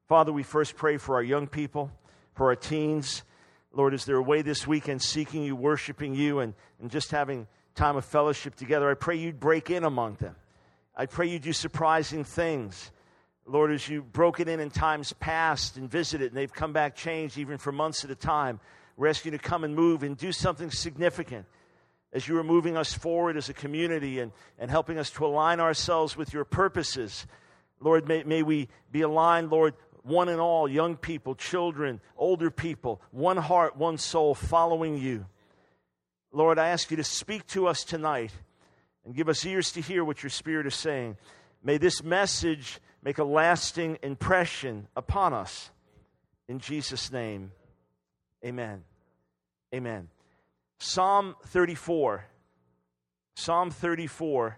Father, we first pray for our young people, for our teens. Lord, as they're away this weekend seeking you, worshiping you, and just having time of fellowship together, I pray you'd break in among them. I pray you do surprising things. Lord, as you broke it in times past and visited, and they've come back changed even for months at a time, we're asking you to come and move and do something significant as you are moving us forward as a community and helping us to align ourselves with your purposes. Lord, may we be aligned, Lord, one and all, young people, children, older people, one heart, one soul, following you. Lord, I ask you to speak to us tonight and give us ears to hear what your Spirit is saying. May this message make a lasting impression upon us. In Jesus' name, amen. Amen. Psalm 34. Psalm 34.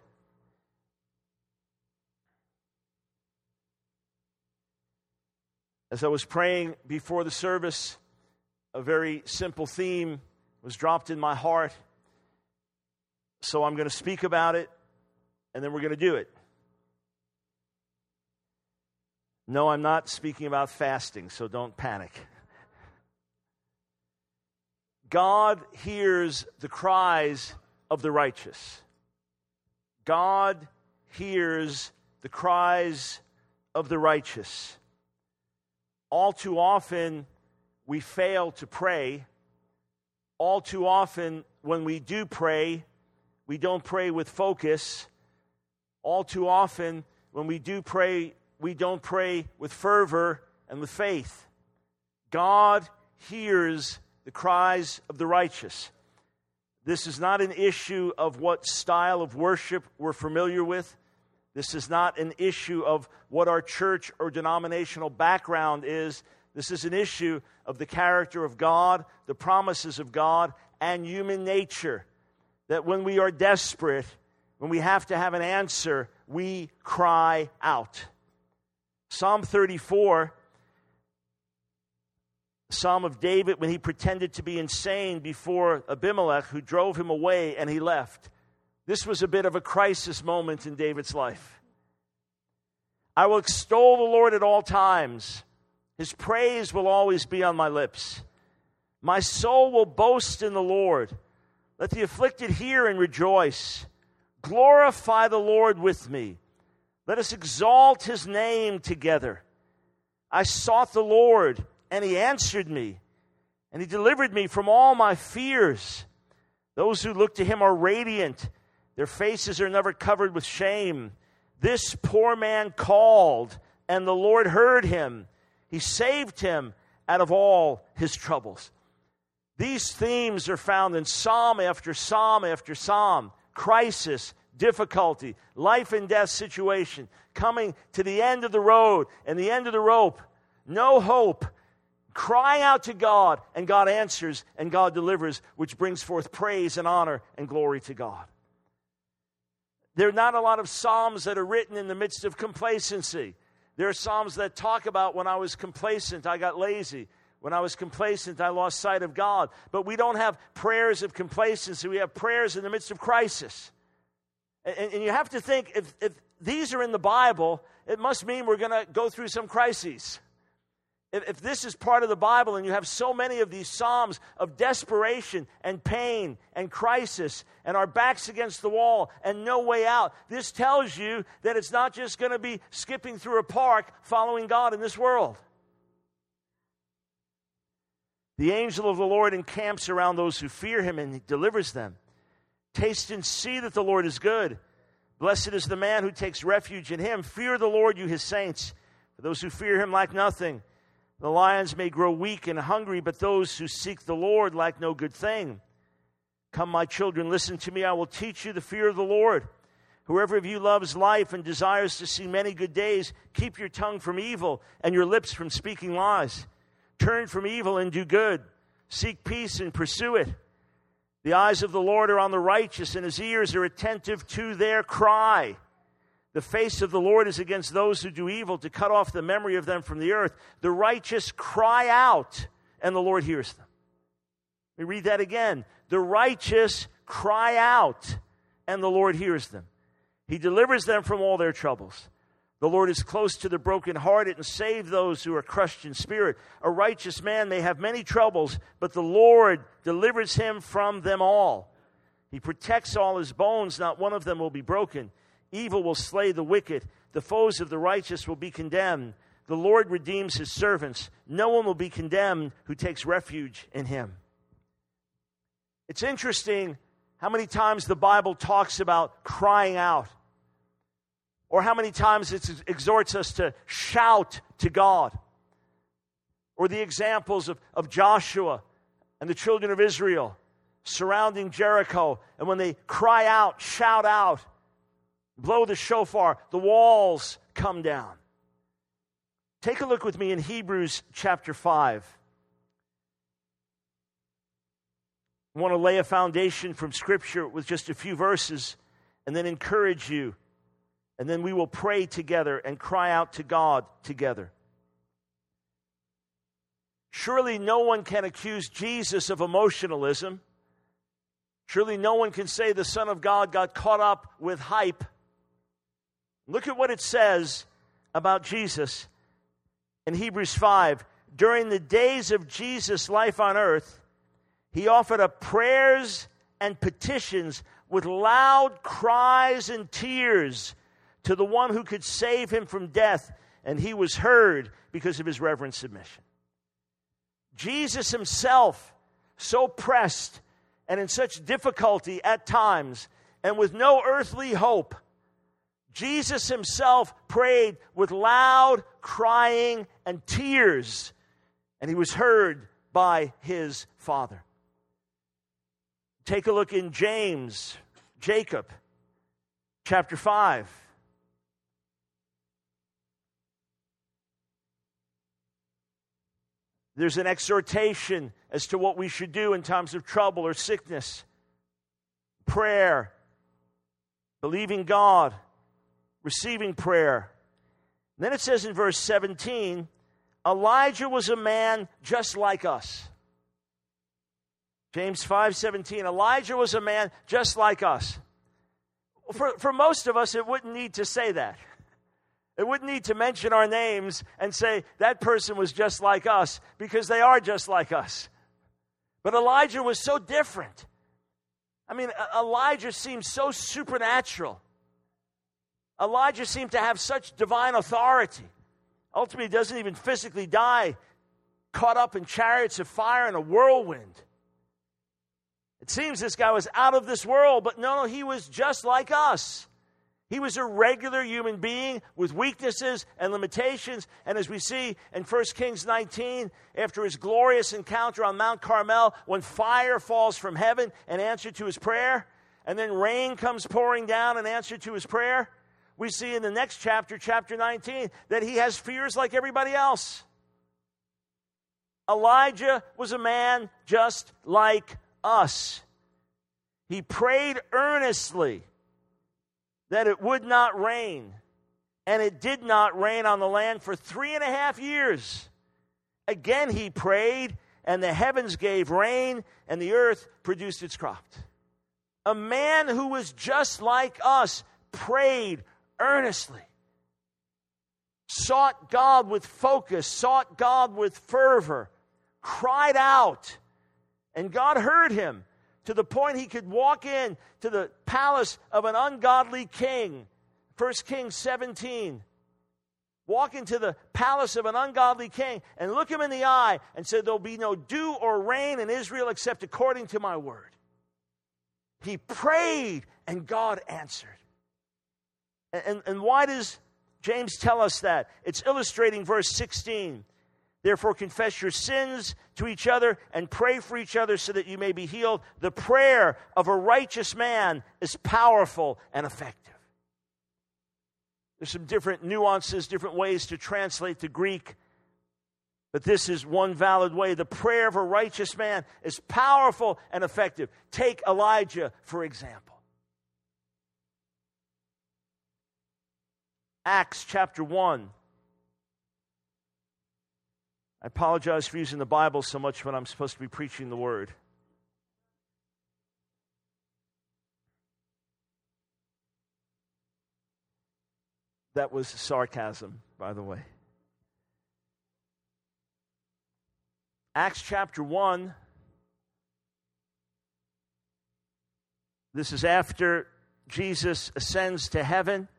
As I was praying before the service, a very simple theme was dropped in my heart. So I'm going to speak about it, and then we're going to do it. No, I'm not speaking about fasting, so don't panic. God hears the cries of the righteous. God hears the cries of the righteous. All too often, we fail to pray. All too often, when we do pray, we don't pray with focus. All too often, when we do pray, we don't pray with fervor and with faith. God hears the cries of the righteous. This is not an issue of what style of worship we're familiar with. This is not an issue of what our church or denominational background is. This is an issue of the character of God, the promises of God, and human nature. That when we are desperate, when we have to have an answer, we cry out. Psalm 34, Psalm of David, when he pretended to be insane before Abimelech, who drove him away and he left. This was a bit of a crisis moment in David's life. I will extol the Lord at all times. His praise will always be on my lips. My soul will boast in the Lord. Let the afflicted hear and rejoice. Glorify the Lord with me. Let us exalt his name together. I sought the Lord, and he answered me, and he delivered me from all my fears. Those who look to him are radiant. Their faces are never covered with shame. This poor man called, and the Lord heard him. He saved him out of all his troubles. These themes are found in psalm after psalm after psalm. Crisis, difficulty, life and death situation, coming to the end of the road and the end of the rope. No hope. Crying out to God, and God answers, and God delivers, which brings forth praise and honor and glory to God. There are not a lot of psalms that are written in the midst of complacency. There are psalms that talk about when I was complacent, I got lazy. When I was complacent, I lost sight of God. But we don't have prayers of complacency. We have prayers in the midst of crisis. And you have to think, if these are in the Bible, it must mean we're going to go through some crises. If this is part of the Bible and you have so many of these psalms of desperation and pain and crisis and our backs against the wall and no way out, this tells you that it's not just going to be skipping through a park following God in this world. The angel of the Lord encamps around those who fear him and he delivers them. Taste and see that the Lord is good. Blessed is the man who takes refuge in him. Fear the Lord, you his saints. For those who fear him lack nothing. The lions may grow weak and hungry, but those who seek the Lord lack no good thing. Come, my children, listen to me. I will teach you the fear of the Lord. Whoever of you loves life and desires to see many good days, keep your tongue from evil and your lips from speaking lies. Turn from evil and do good. Seek peace and pursue it. The eyes of the Lord are on the righteous, and his ears are attentive to their cry. The face of the Lord is against those who do evil, to cut off the memory of them from the earth. The righteous cry out, and the Lord hears them. Let me read that again. The righteous cry out, and the Lord hears them. He delivers them from all their troubles. The Lord is close to the brokenhearted and save those who are crushed in spirit. A righteous man may have many troubles, but the Lord delivers him from them all. He protects all his bones, not one of them will be broken. Evil will slay the wicked. The foes of the righteous will be condemned. The Lord redeems his servants. No one will be condemned who takes refuge in him. It's interesting how many times the Bible talks about crying out, or how many times it exhorts us to shout to God, or the examples of Joshua and the children of Israel surrounding Jericho, and when they cry out, shout out, blow the shofar, the walls come down. Take a look with me in Hebrews chapter 5. I want to lay a foundation from Scripture with just a few verses and then encourage you. And then we will pray together and cry out to God together. Surely no one can accuse Jesus of emotionalism. Surely no one can say the Son of God got caught up with hype. Look at what it says about Jesus in Hebrews 5. During the days of Jesus' life on earth, he offered up prayers and petitions with loud cries and tears to the one who could save him from death, and he was heard because of his reverent submission. Jesus himself, so pressed and in such difficulty at times, and with no earthly hope, Jesus himself prayed with loud crying and tears, and he was heard by his Father. Take a look in Jacob, chapter 5. There's an exhortation as to what we should do in times of trouble or sickness. Prayer, believing God, receiving prayer. And then it says in verse 17, Elijah was a man just like us. James 5:17, Elijah was a man just like us. For most of us, it wouldn't need to say that. It wouldn't need to mention our names and say that person was just like us, because they are just like us. But Elijah was so different. I mean, Elijah seemed so supernatural. Elijah seemed to have such divine authority. Ultimately, he doesn't even physically die, caught up in chariots of fire and a whirlwind. It seems this guy was out of this world, but no, he was just like us. He was a regular human being with weaknesses and limitations. And as we see in 1 Kings 19, after his glorious encounter on Mount Carmel, when fire falls from heaven in answer to his prayer, and then rain comes pouring down in answer to his prayer, we see in the next chapter, chapter 19, that he has fears like everybody else. Elijah was a man just like us. He prayed earnestly that it would not rain, and it did not rain on the land for 3.5 years. Again he prayed, and the heavens gave rain, and the earth produced its crops. A man who was just like us prayed earnestly, sought God with focus, sought God with fervor, cried out, and God heard him to the point he could walk in to the palace of an ungodly king. 1 Kings 17. Walk into the palace of an ungodly king and look him in the eye and say, there'll be no dew or rain in Israel except according to my word. He prayed and God answered. And why does James tell us that? It's illustrating verse 16. Therefore, confess your sins to each other and pray for each other so that you may be healed. The prayer of a righteous man is powerful and effective. There's some different nuances, different ways to translate the Greek, but this is one valid way. The prayer of a righteous man is powerful and effective. Take Elijah, for example. Acts chapter 1. I apologize for using the Bible so much when I'm supposed to be preaching the Word. That was sarcasm, by the way. Acts chapter 1. This is after Jesus ascends to heaven.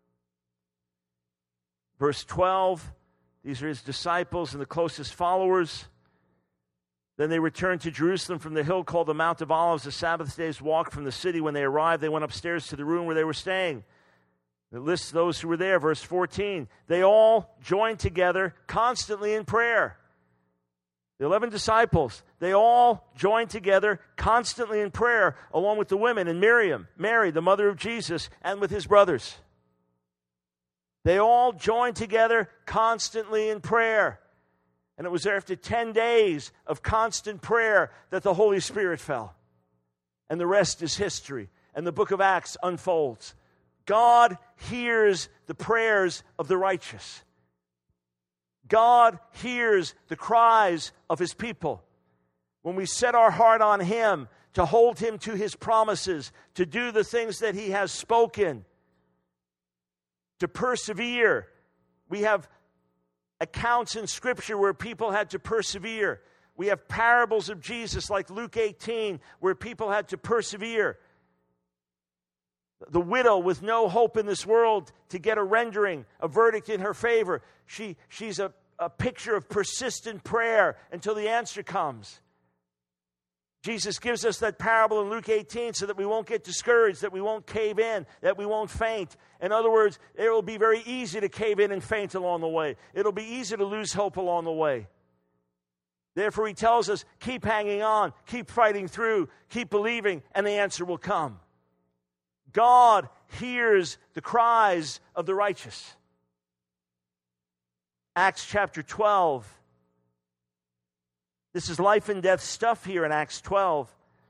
Verse 12. These are his disciples and the closest followers. Then they returned to Jerusalem from the hill called the Mount of Olives, a Sabbath day's walk from the city. When they arrived, they went upstairs to the room where they were staying. It lists those who were there. Verse 14. They all joined together constantly in prayer. The 11 disciples, they all joined together constantly in prayer, along with the women and Miriam, Mary, the mother of Jesus, and with his brothers. They all joined together constantly in prayer. And it was after 10 days of constant prayer that the Holy Spirit fell. And the rest is history. And the book of Acts unfolds. God hears the prayers of the righteous. God hears the cries of his people. When we set our heart on him, to hold him to his promises, to do the things that he has spoken, to persevere. We have accounts in Scripture where people had to persevere. We have parables of Jesus like Luke 18 where people had to persevere. The widow with no hope in this world to get a rendering, a verdict in her favor. She's a picture of persistent prayer until the answer comes. Jesus gives us that parable in Luke 18 so that we won't get discouraged, that we won't cave in, that we won't faint. In other words, it will be very easy to cave in and faint along the way. It'll be easy to lose hope along the way. Therefore, he tells us, keep hanging on, keep fighting through, keep believing, and the answer will come. God hears the cries of the righteous. Acts chapter 12. This is life and death stuff here in Acts 12.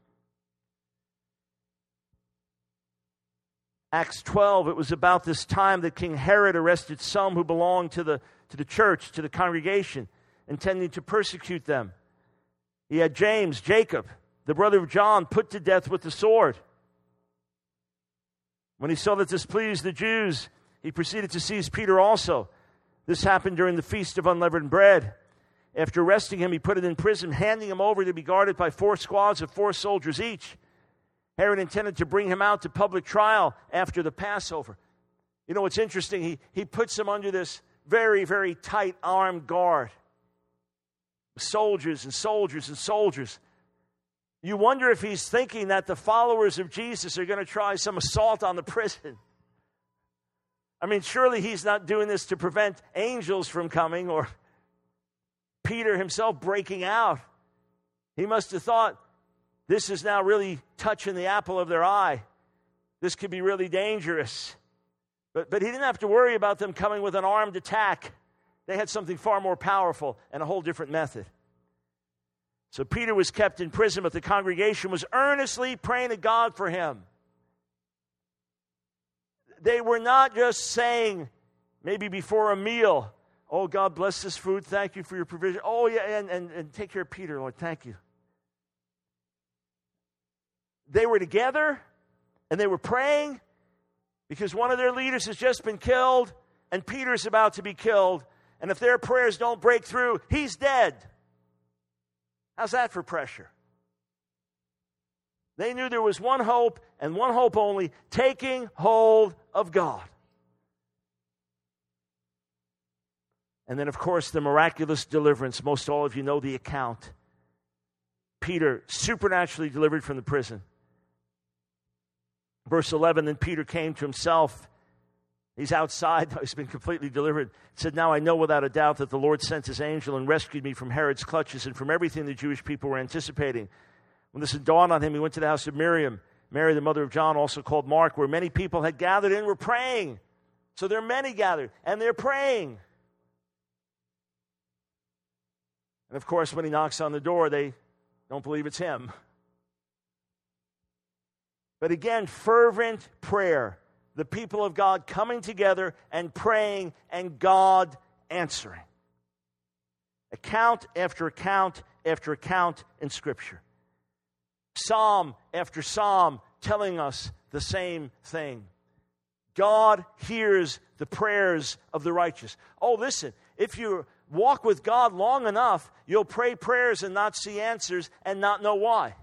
Acts 12, it was about this time that King Herod arrested some who belonged to the church, to the congregation, intending to persecute them. He had James, Jacob, the brother of John, put to death with the sword. When he saw that this pleased the Jews, he proceeded to seize Peter also. This happened during the Feast of Unleavened Bread. After arresting him, he put him in prison, handing him over to be guarded by 4 squads of 4 soldiers each. Herod intended to bring him out to public trial after the Passover. You know what's interesting? He puts him under this very, very tight armed guard. Soldiers and soldiers and soldiers. You wonder if he's thinking that the followers of Jesus are going to try some assault on the prison. I mean, surely he's not doing this to prevent angels from coming or Peter himself breaking out. He must have thought, this is now really touching the apple of their eye. This could be really dangerous. But he didn't have to worry about them coming with an armed attack. They had something far more powerful and a whole different method. So Peter was kept in prison, but the congregation was earnestly praying to God for him. They were not just saying, maybe before a meal, oh, God bless this food, thank you for your provision. Oh, yeah, and take care of Peter, Lord, thank you. They were together, and they were praying, because one of their leaders has just been killed, and Peter's about to be killed, and if their prayers don't break through, he's dead. How's that for pressure? They knew there was one hope, and one hope only, taking hold of God. And then, of course, the miraculous deliverance. Most all of you know the account. Peter supernaturally delivered from the prison. Verse 11, then Peter came to himself. He's outside. He's been completely delivered. He said, now I know without a doubt that the Lord sent his angel and rescued me from Herod's clutches and from everything the Jewish people were anticipating. When this had dawned on him, he went to the house of Miriam, Mary, the mother of John, also called Mark, where many people had gathered and were praying. So there are many gathered, and they're praying. And of course, when he knocks on the door, they don't believe it's him. But again, fervent prayer. The people of God coming together and praying, and God answering. Account after account after account in Scripture. Psalm after psalm telling us the same thing. God hears the prayers of the righteous. Oh, listen, if you walk with God long enough, you'll pray prayers and not see answers and not know why.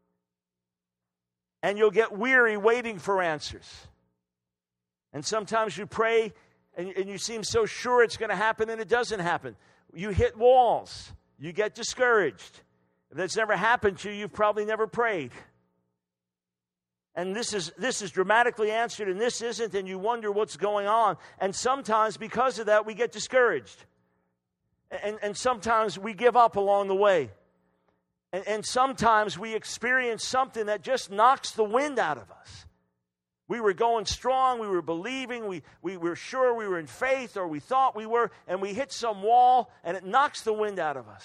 And you'll get weary waiting for answers. And sometimes you pray and you seem so sure it's going to happen and it doesn't happen. You hit walls. You get discouraged. If that's never happened to you, you've probably never prayed. And this is dramatically answered and this isn't, and you wonder what's going on. And sometimes because of that, we get discouraged. And sometimes we give up along the way. And sometimes we experience something that just knocks the wind out of us. We were going strong, we were believing, we were sure we were in faith, or we thought we were, and we hit some wall, and it knocks the wind out of us.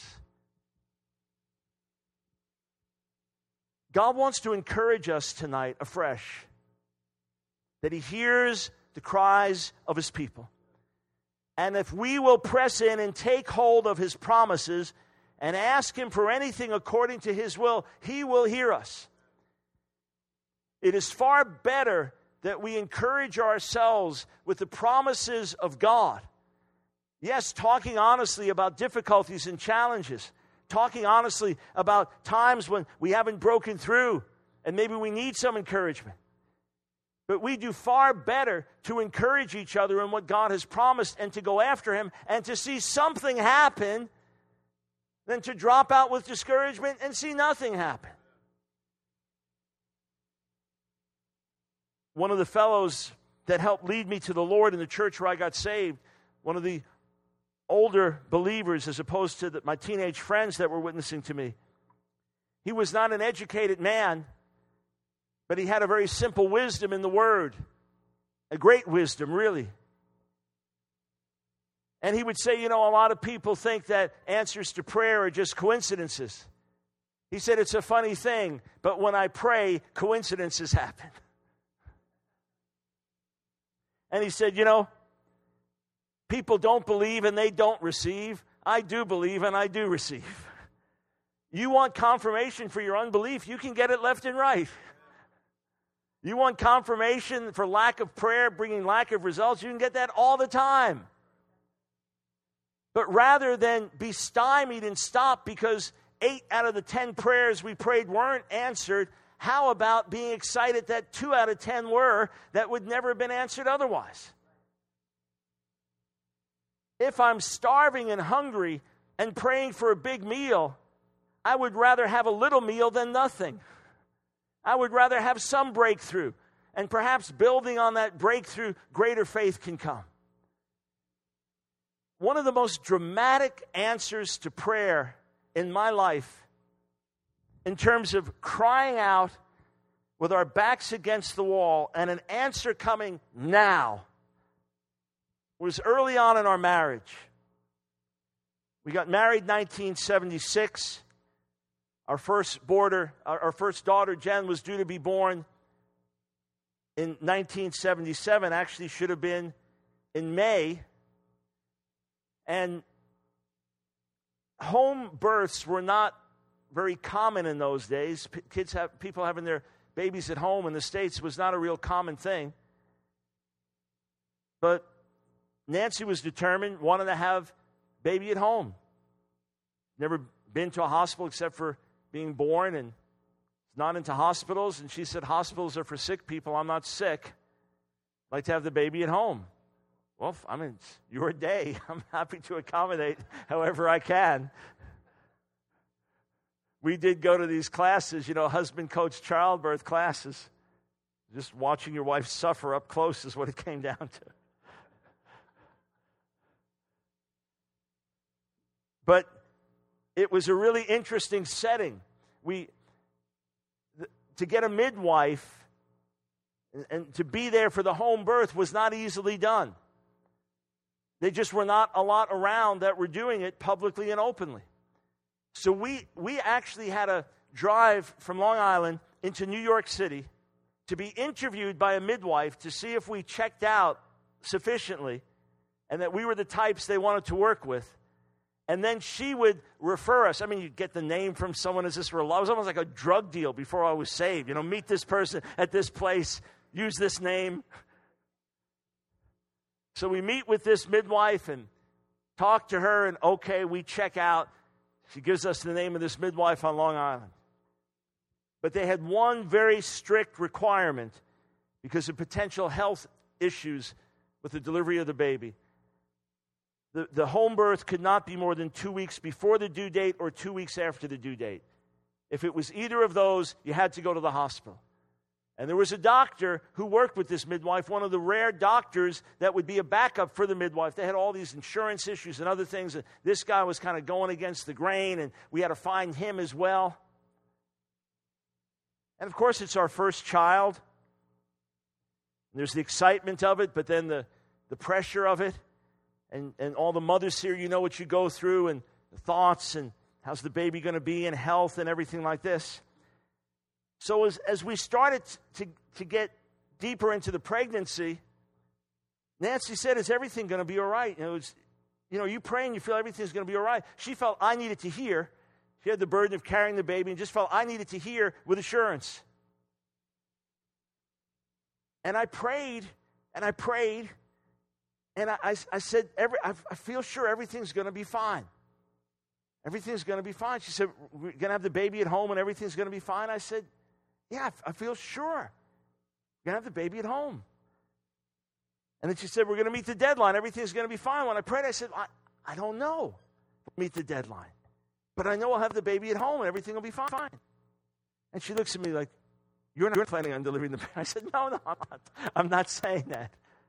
God wants to encourage us tonight afresh that He hears the cries of His people. And if we will press in and take hold of His promises and ask Him for anything according to His will, He will hear us. It is far better that we encourage ourselves with the promises of God. Yes, talking honestly about difficulties and challenges. Talking honestly about times when we haven't broken through and maybe we need some encouragement. But we do far better to encourage each other in what God has promised and to go after Him and to see something happen than to drop out with discouragement and see nothing happen. One of the fellows that helped lead me to the Lord in the church where I got saved, one of the older believers as opposed to my teenage friends that were witnessing to me, he was not an educated man, but he had a very simple wisdom in the Word, a great wisdom, really. And he would say, a lot of people think that answers to prayer are just coincidences. He said, it's a funny thing, but when I pray, coincidences happen. And he said, people don't believe and they don't receive. I do believe and I do receive. You want confirmation for your unbelief, you can get it left and right. You want confirmation for lack of prayer, bringing lack of results, you can get that all the time. But rather than be stymied and stop because 8 out of the 10 prayers we prayed weren't answered, how about being excited that 2 out of 10 were that would never have been answered otherwise? If I'm starving and hungry and praying for a big meal, I would rather have a little meal than nothing. I would rather have some breakthrough, and perhaps building on that breakthrough, greater faith can come. One of the most dramatic answers to prayer in my life, in terms of crying out with our backs against the wall and an answer coming now, was early on in our marriage. We got married in 1976. Our first daughter, Jen, was due to be born in 1977. Actually, should have been in May. And home births were not very common in those days. People having their babies at home in the States was not a real common thing. But Nancy was determined, wanted to have baby at home. Never been to a hospital except for being born, and not into hospitals. And she said, hospitals are for sick people. I'm not sick. I'd like to have the baby at home. Well, it's your day. I'm happy to accommodate however I can. We did go to these classes, husband coach childbirth classes. Just watching your wife suffer up close is what it came down to. But it was a really interesting setting. To get a midwife and to be there for the home birth was not easily done. They just were not a lot around that were doing it publicly and openly. So we actually had to drive from Long Island into New York City to be interviewed by a midwife to see if we checked out sufficiently and that we were the types they wanted to work with. And then she would refer us. You'd get the name from someone as this were. It was almost like a drug deal before I was saved. Meet this person at this place, use this name. So we meet with this midwife and talk to her, and okay, we check out. She gives us the name of this midwife on Long Island. But they had one very strict requirement because of potential health issues with the delivery of the baby. The home birth could not be more than 2 weeks before the due date or 2 weeks after the due date. If it was either of those, you had to go to the hospital. And there was a doctor who worked with this midwife, one of the rare doctors that would be a backup for the midwife. They had all these insurance issues and other things. And this guy was kind of going against the grain, and we had to find him as well. And, of course, it's our first child. And there's the excitement of it, but then the pressure of it. And all the mothers here, you know what you go through, and the thoughts, and how's the baby going to be, and health, and everything like this. So as we started to get deeper into the pregnancy, Nancy said, is everything going to be all right? You pray and you feel everything's going to be all right. She felt I needed to hear. She had the burden of carrying the baby and just felt I needed to hear with assurance. And I prayed, and I prayed, and I said, I feel sure everything's going to be fine. Everything's going to be fine. She said, we're going to have the baby at home and everything's going to be fine. I said, yeah, I feel sure. We're going to have the baby at home. And then she said, we're going to meet the deadline. Everything's going to be fine. When I prayed, I said, I don't know. We'll meet the deadline. But I know I'll have the baby at home and everything will be fine. And she looks at me like, you're not planning on delivering the baby. I said, no, I'm not saying that.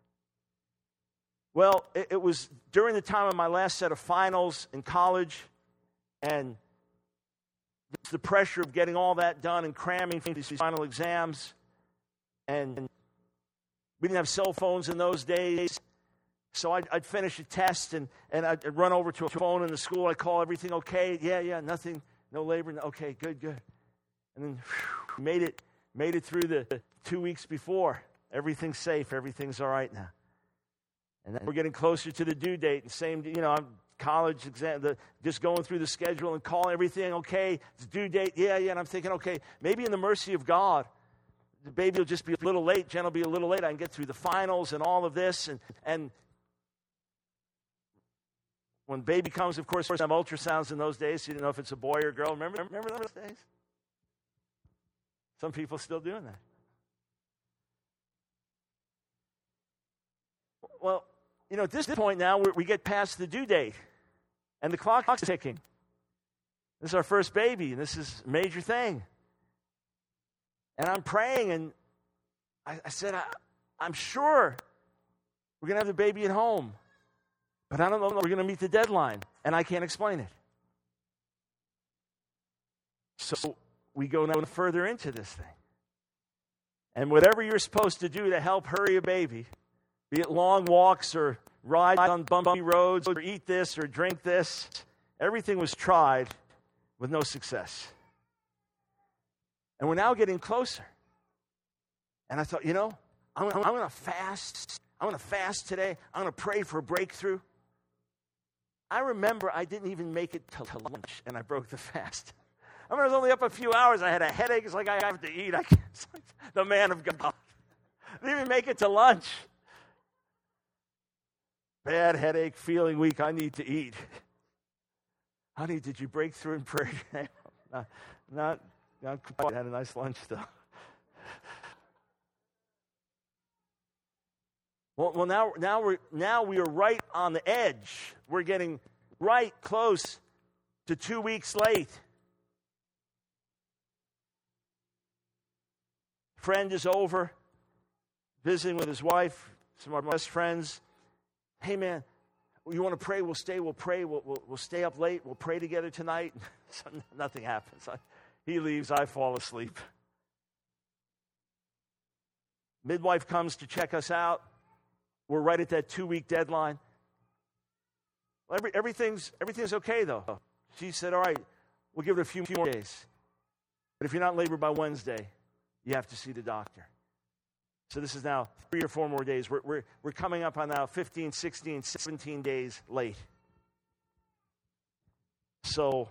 Well, it was during the time of my last set of finals in college, and the pressure of getting all that done and cramming for these final exams. And we didn't have cell phones in those days. So I'd finish a test, and I'd run over to a phone in the school. I'd call, everything okay? Yeah, nothing, no labor. Okay, good. And then made it through the 2 weeks before. Everything's safe. Everything's all right now. And then we're getting closer to the due date. And I'm college exam, just going through the schedule and calling everything okay. It's due date, yeah. And I'm thinking, okay, maybe in the mercy of God, the baby will just be a little late. Jen will be a little late. I can get through the finals and all of this. And when baby comes, of course, we have ultrasounds in those days. So you didn't know if it's a boy or a girl. Remember those days? Some people still doing that. Well, at this point now, we get past the due date, and the clock's ticking. This is our first baby, and this is a major thing. And I'm praying, and I said, I'm sure we're going to have the baby at home, but I don't know if we're going to meet the deadline, and I can't explain it. So we go now further into this thing. And whatever you're supposed to do to help hurry a baby, be it long walks or ride on bumpy roads or eat this or drink this, everything was tried with no success. And we're now getting closer. And I thought, I'm going to fast. I'm going to fast today. I'm going to pray for a breakthrough. I remember I didn't even make it to lunch, and I broke the fast. I was only up a few hours. I had a headache. It's like I have to eat. It's like the man of God. I didn't even make it to lunch. Bad headache, feeling weak. I need to eat. Honey, did you break through in prayer? Not quite. I had a nice lunch, though. Well, now we are right on the edge. We're getting right close to 2 weeks late. Friend is over, visiting with his wife, some of our best friends. Hey, man, you want to pray? We'll stay. We'll pray. We'll stay up late. We'll pray together tonight. So nothing happens. He leaves. I fall asleep. Midwife comes to check us out. We're right at that 2-week deadline. Everything's okay, though. She said, all right, we'll give it a few more days. But if you're not in labor by Wednesday, you have to see the doctor. So this is now 3 or 4 more days. We're coming up on now 15, 16, 17 days late. So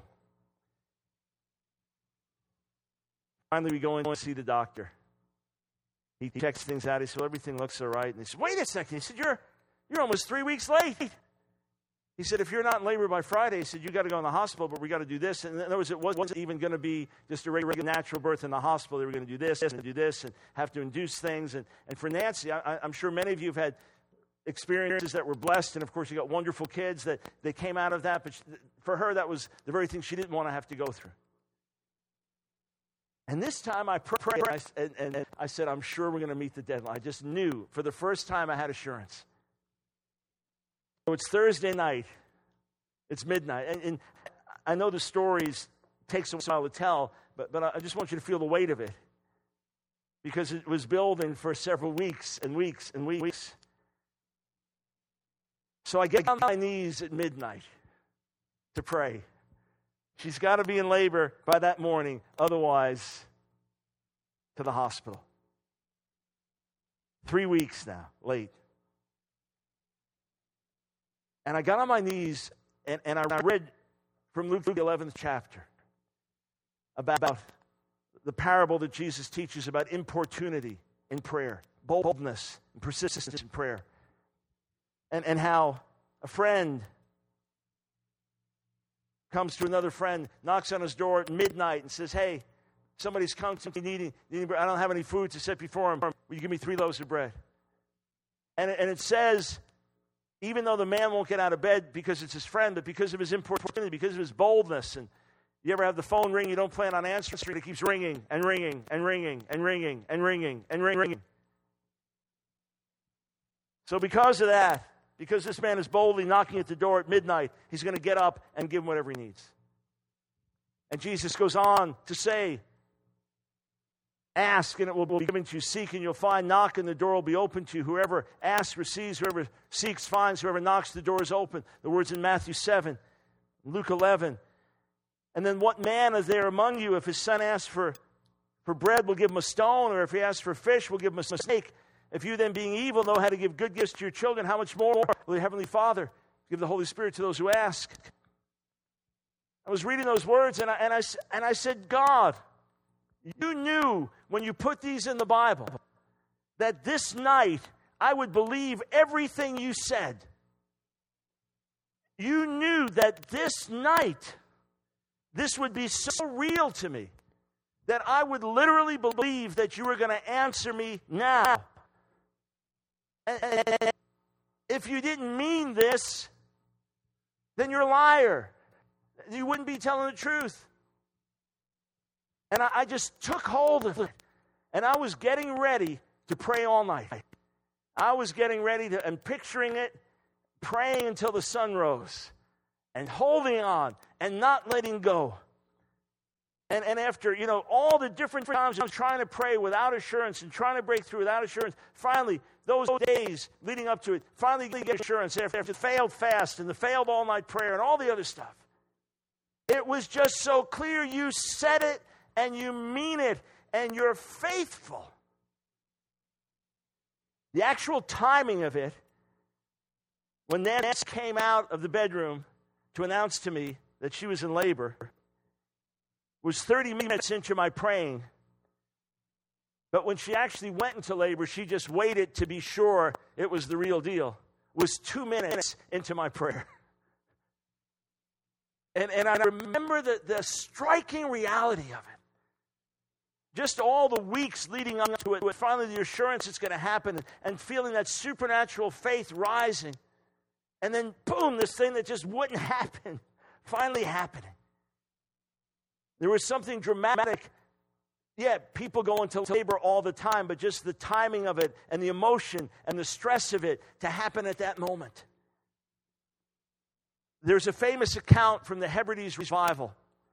finally we go in and see the doctor. He checks things out. He said, well, everything looks all right. And he said, wait a second. He said, You're almost 3 weeks late. He said, if you're not in labor by Friday, he said, you got to go in the hospital, but we got to do this. And in other words, it wasn't even going to be just a regular natural birth in the hospital. They were going to do this and have to induce things. And for Nancy, I'm sure many of you have had experiences that were blessed. And, of course, you got wonderful kids that they came out of that. But for her, that was the very thing she didn't want to have to go through. And this time I prayed, and I said, I'm sure we're going to meet the deadline. I just knew. For the first time, I had assurance. So it's Thursday night. It's midnight. And I know the stories takes a while to tell, but I just want you to feel the weight of it. Because it was building for several weeks and weeks and weeks. So I get on my knees at midnight to pray. She's got to be in labor by that morning, otherwise to the hospital. 3 weeks now, late. And I got on my knees, and I read from Luke, the 11th chapter, about the parable that Jesus teaches about importunity in prayer, boldness and persistence in prayer, and how a friend comes to another friend, knocks on his door at midnight and says, hey, somebody's come to me needing bread. I don't have any food to set before him. Will you give me 3 loaves of bread? And it says, even though the man won't get out of bed because it's his friend, but because of his importunity, because of his boldness. And you ever have the phone ring, you don't plan on answering, it keeps ringing and ringing and ringing and ringing and ringing and ringing. So because of that, because this man is boldly knocking at the door at midnight, he's going to get up and give him whatever he needs. And Jesus goes on to say, ask and it will be given to you. Seek and you'll find. Knock and the door will be open to you. Whoever asks receives. Whoever seeks finds. Whoever knocks the door is open. The words in Matthew 7, Luke 11. And then what man is there among you if his son asks for bread, we'll give him a stone, or if he asks for fish, we'll give him a snake? If you then being evil know how to give good gifts to your children, how much more will your heavenly Father give the Holy Spirit to those who ask? I was reading those words and I said, God, you knew when you put these in the Bible that this night I would believe everything you said. You knew that this night this would be so real to me that I would literally believe that you were going to answer me now. And if you didn't mean this, then you're a liar. You wouldn't be telling the truth. And I just took hold of it. And I was getting ready to pray all night. I was getting ready to, and picturing it, praying until the sun rose. And holding on and not letting go. And after, all the different times I'm trying to pray without assurance and trying to break through without assurance, finally, those days leading up to it, finally get assurance after the failed fast and the failed all-night prayer and all the other stuff. It was just so clear you said it and you mean it and you're faithful. The actual timing of it, when Nancy came out of the bedroom to announce to me that she was in labor, was 30 minutes into my praying. But when she actually went into labor, she just waited to be sure it was the real deal. It was 2 minutes into my prayer. And I remember the striking reality of it. Just all the weeks leading up to it, with finally the assurance it's going to happen, and feeling that supernatural faith rising. And then, boom, this thing that just wouldn't happen, finally happening. There was something dramatic. Yeah, people go into labor all the time, but just the timing of it and the emotion and the stress of it to happen at that moment. There's a famous account from the Hebrides revival.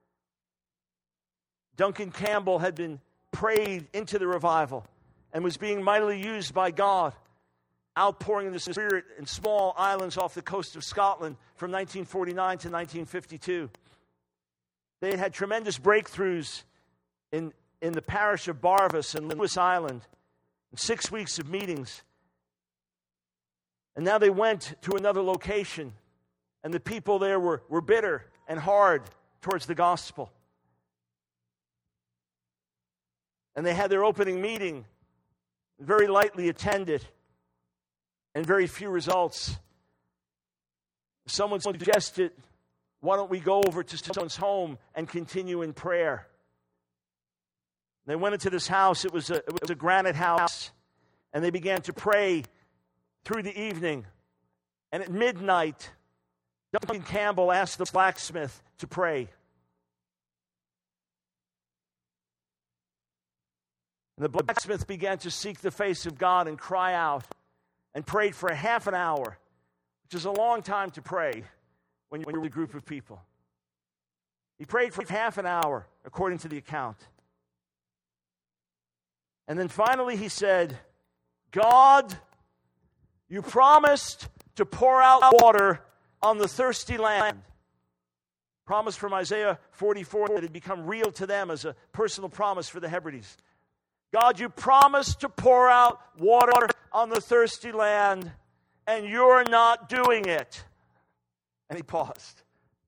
Duncan Campbell had been prayed into the revival and was being mightily used by God, outpouring the Spirit in small islands off the coast of Scotland from 1949 to 1952. They had had tremendous breakthroughs in the parish of Barvas and Lewis Island, and 6 weeks of meetings. And now they went to another location, and the people there were bitter and hard towards the gospel. And they had their opening meeting, very lightly attended. and very few results. Someone suggested, why don't we go over to someone's home and continue in prayer? They went into this house. It was a granite house, and they began to pray through the evening. And at midnight, Duncan Campbell asked the blacksmith to pray. And the blacksmith began to seek the face of God and cry out, and prayed for a half an hour, which is a long time to pray when you're with a group of people. He prayed for half an hour, according to the account. And then finally he said, God, you promised to pour out water on the thirsty land. Promise from Isaiah 44 that had become real to them as a personal promise for the Hebrides. God, you promised to pour out water on the thirsty land, and you're not doing it. And he paused.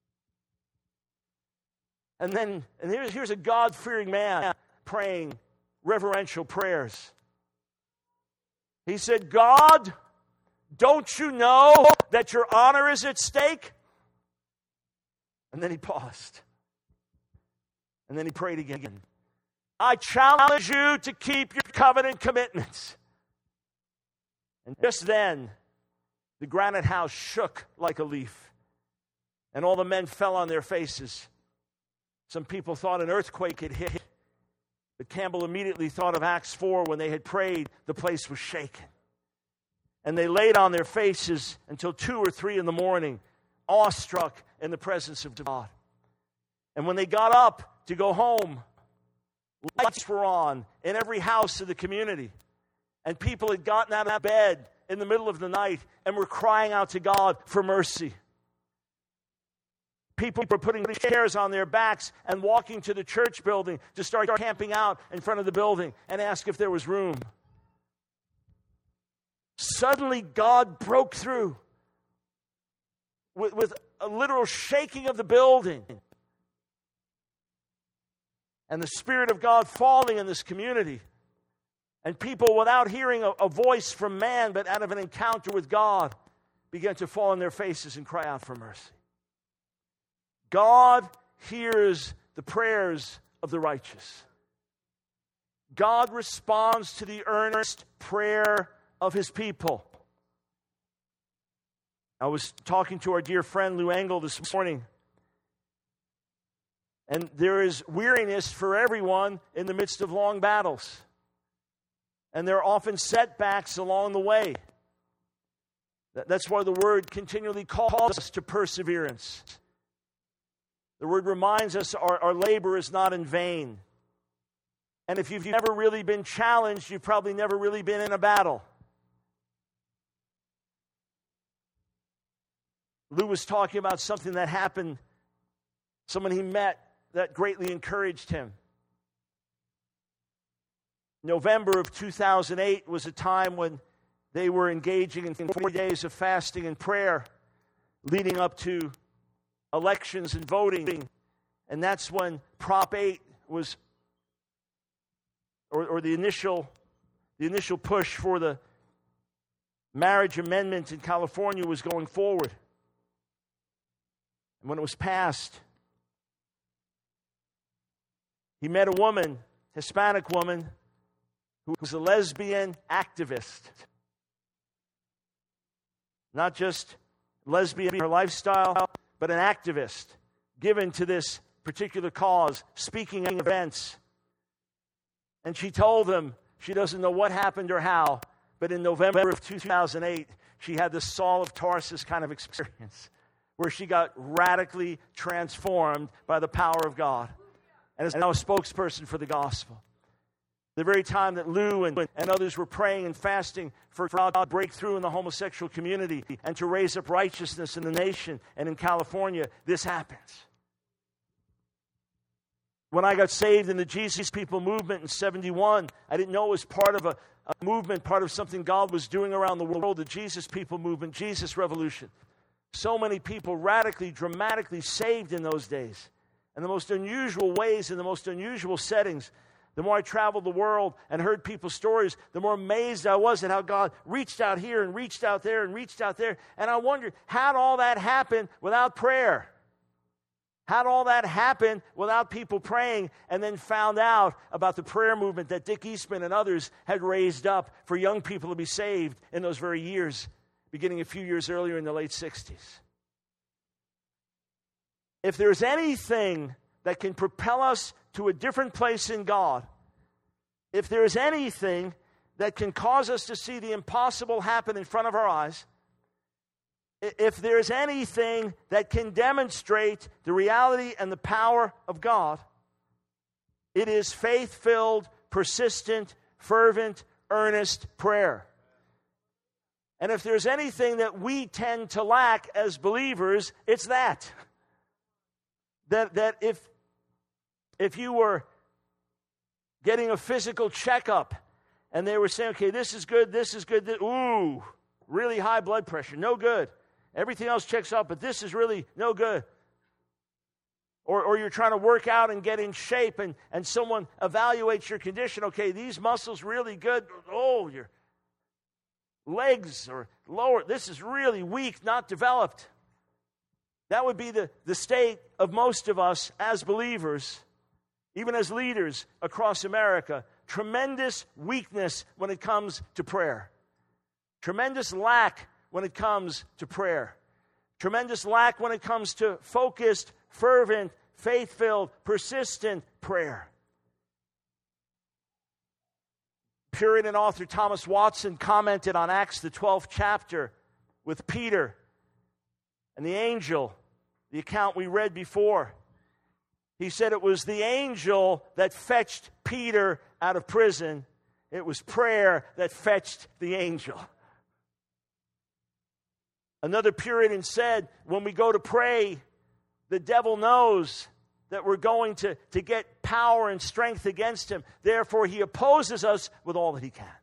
And here's a God-fearing man praying reverential prayers. He said, God, don't you know that your honor is at stake? And then he paused. And then he prayed again. I challenge you to keep your covenant commitments. And just then, the granite house shook like a leaf, and all the men fell on their faces. Some people thought an earthquake had hit, but Campbell immediately thought of Acts 4 when they had prayed, the place was shaken. And they laid on their faces until 2 or 3 in the morning, awestruck in the presence of God. And when they got up to go home, lights were on in every house of the community. And people had gotten out of bed in the middle of the night and were crying out to God for mercy. People were putting chairs on their backs and walking to the church building to start camping out in front of the building and ask if there was room. Suddenly, God broke through with a literal shaking of the building. And the Spirit of God falling in this community. And people, without hearing a voice from man, but out of an encounter with God, began to fall on their faces and cry out for mercy. God hears the prayers of the righteous. God responds to the earnest prayer of his people. I was talking to our dear friend Lou Engle this morning. And there is weariness for everyone in the midst of long battles. And there are often setbacks along the way. That's why the Word continually calls us to perseverance. The Word reminds us our labor is not in vain. And if you've never really been challenged, you've probably never really been in a battle. Lou was talking about something that happened, someone he met that greatly encouraged him. November of 2008 was a time when they were engaging in 40 days of fasting and prayer leading up to elections and voting. And that's when Prop 8 was, or the initial push for the marriage amendment in California was going forward. And when it was passed, he met a woman, Hispanic woman, who was a lesbian activist. Not just lesbian in her lifestyle, but an activist given to this particular cause, speaking at events. And she told him she doesn't know what happened or how, but in November of 2008, she had this Saul of Tarsus kind of experience where she got radically transformed by the power of God and is now a spokesperson for the gospel. The very time that Lou and others were praying and fasting for God to break through in the homosexual community and to raise up righteousness in the nation and in California, this happens. When I got saved in the Jesus People movement in 1971, I didn't know it was part of a movement, part of something God was doing around the world, the Jesus People movement, Jesus Revolution. So many people radically, dramatically saved in those days. In the most unusual ways, in the most unusual settings. The more I traveled the world and heard people's stories, the more amazed I was at how God reached out here and reached out there and reached out there. And I wondered, how'd all that happen without prayer? How'd all that happen without people praying? And then found out about the prayer movement that Dick Eastman and others had raised up for young people to be saved in those very years, beginning a few years earlier in the late 60s. If there's anything that can propel us to a different place in God, if there's anything that can cause us to see the impossible happen in front of our eyes, if there's anything that can demonstrate the reality and the power of God, it is faith-filled, persistent, fervent, earnest prayer. And if there's anything that we tend to lack as believers, it's that. That if you were getting a physical checkup and they were saying, okay, this is good, ooh, really high blood pressure, no good. Everything else checks out, but this is really no good. Or you're trying to work out and get in shape and someone evaluates your condition. Okay, these muscles really good. Oh, your legs are lower. This is really weak, not developed. That would be the state of most of us as believers, even as leaders across America. Tremendous weakness when it comes to prayer. Tremendous lack when it comes to prayer. Tremendous lack when it comes to focused, fervent, faith-filled, persistent prayer. Puritan author Thomas Watson commented on Acts, the 12th chapter, with Peter and the angel, the account we read before. He said it was the angel that fetched Peter out of prison. It was prayer that fetched the angel. Another Puritan said, when we go to pray, the devil knows that we're going to get power and strength against him. Therefore, he opposes us with all that he can.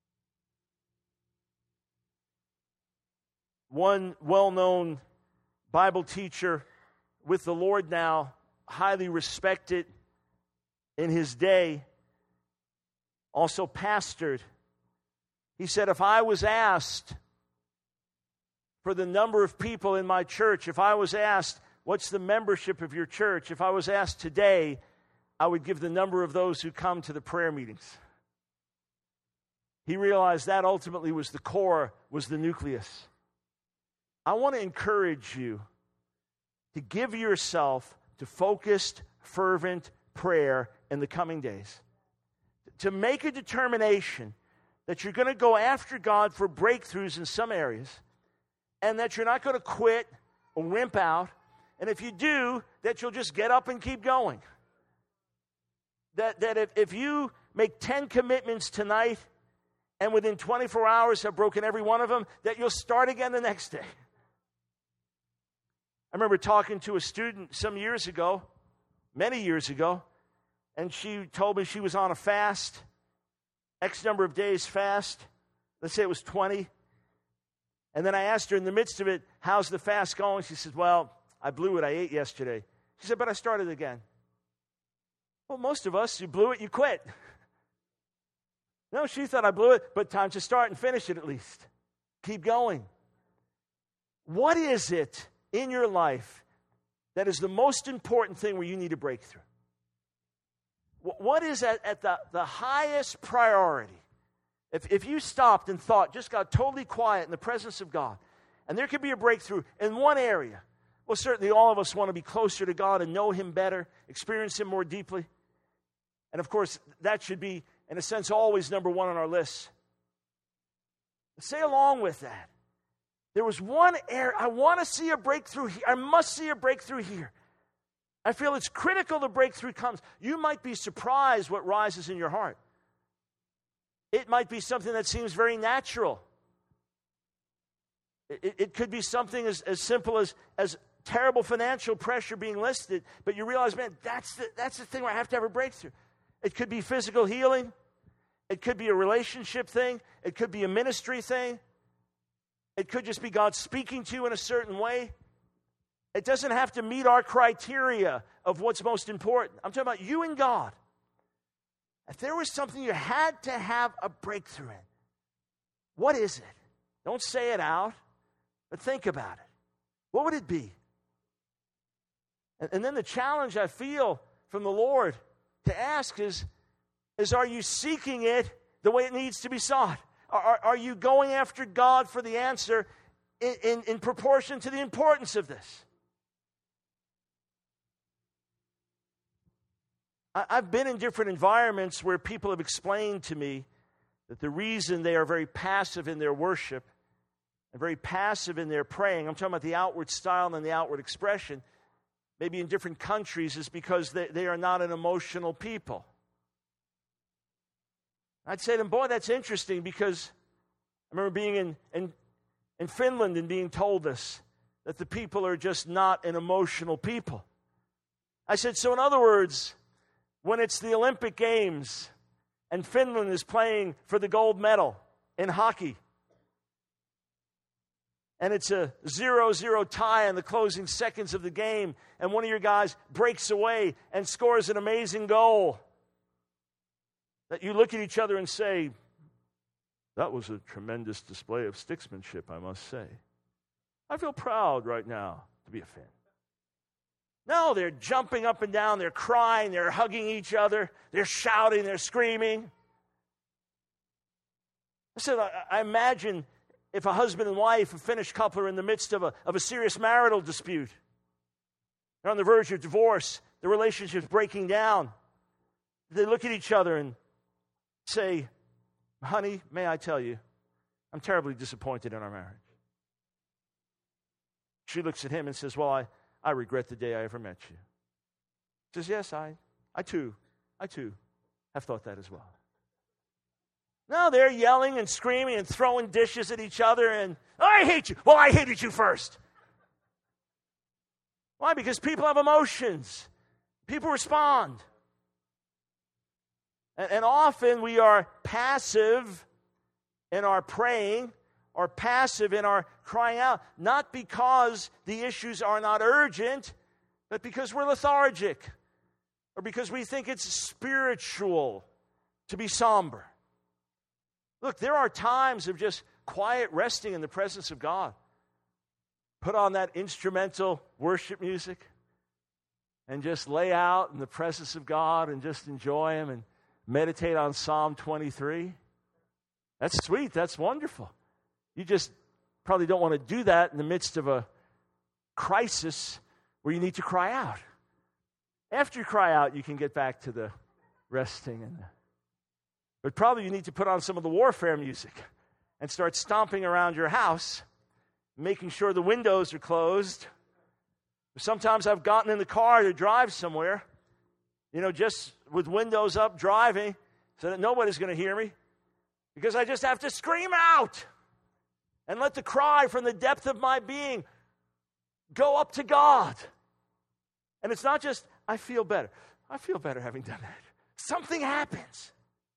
One well-known Bible teacher with the Lord now, highly respected in his day, also pastored. He said, if I was asked for the number of people in my church, if I was asked, what's the membership of your church? If I was asked today, I would give the number of those who come to the prayer meetings. He realized that ultimately was the core, was the nucleus. I want to encourage you to give yourself to focused, fervent prayer in the coming days. To make a determination that you're going to go after God for breakthroughs in some areas, and that you're not going to quit or wimp out. And if you do, that you'll just get up and keep going. That if you make 10 commitments tonight and within 24 hours have broken every one of them, that you'll start again the next day. I remember talking to a student some years ago, many years ago, and she told me she was on a fast, X number of days fast. Let's say it was 20. And then I asked her in the midst of it, how's the fast going? She said, well, I blew it. I ate yesterday. She said, but I started again. Well, most of us, you blew it, you quit. No, she thought I blew it, but time to start and finish it at least. Keep going. What is it in your life that is the most important thing where you need a breakthrough? What is at the highest priority? If you stopped and thought, just got totally quiet in the presence of God, and there could be a breakthrough in one area, well, certainly all of us want to be closer to God and know Him better, experience Him more deeply. And of course, that should be, in a sense, always number one on our list. Say along with that, there was one area, I want to see a breakthrough here. I must see a breakthrough here. I feel it's critical the breakthrough comes. You might be surprised what rises in your heart. It might be something that seems very natural. It could be something as simple as terrible financial pressure being listed, but you realize, man, that's the thing where I have to have a breakthrough. It could be physical healing. It could be a relationship thing. It could be a ministry thing. It could just be God speaking to you in a certain way. It doesn't have to meet our criteria of what's most important. I'm talking about you and God. if there was something you had to have a breakthrough in, what is it? Don't say it out, but think about it. What would it be? And then the challenge I feel from the Lord to ask is are you seeking it the way it needs to be sought? Are you going after God for the answer in proportion to the importance of this? I've been in different environments where people have explained to me that the reason they are very passive in their worship and very passive in their praying, I'm talking about the outward style and the outward expression, maybe in different countries, is because they are not an emotional people. I'd say to them, boy, that's interesting, because I remember being in Finland and being told this, that the people are just not an emotional people. I said, so in other words, when it's the Olympic Games and Finland is playing for the gold medal in hockey, and it's a 0-0 tie in the closing seconds of the game, and one of your guys breaks away and scores an amazing goal, that you look at each other and say, that was a tremendous display of sticksmanship, I must say. I feel proud right now to be a Finn. No, they're jumping up and down, they're crying, they're hugging each other, they're shouting, they're screaming. I said, I imagine if a husband and wife, a Finnish couple, are in the midst of a serious marital dispute. They're on the verge of divorce, the relationship's breaking down. They look at each other and say, honey, may I tell you, I'm terribly disappointed in our marriage. She looks at him and says, well, I regret the day I ever met you. He says, yes, I too have thought that as well. No, they're yelling and screaming and throwing dishes at each other and, oh, I hate you. Well, I hated you first. Why? Because people have emotions. People respond. And often we are passive in our praying or passive in our crying out, not because the issues are not urgent, but because we're lethargic or because we think it's spiritual to be somber. Look, there are times of just quiet resting in the presence of God. Put on that instrumental worship music and just lay out in the presence of God and just enjoy Him and meditate on Psalm 23. That's sweet. That's wonderful. You just probably don't want to do that in the midst of a crisis where you need to cry out. After you cry out, you can get back to the resting. But probably you need to put on some of the warfare music and start stomping around your house, making sure the windows are closed. Sometimes I've gotten in the car to drive somewhere, just with windows up driving so that nobody's going to hear me, because I just have to scream out and let the cry from the depth of my being go up to God. And it's not just, I feel better. I feel better having done that. Something happens.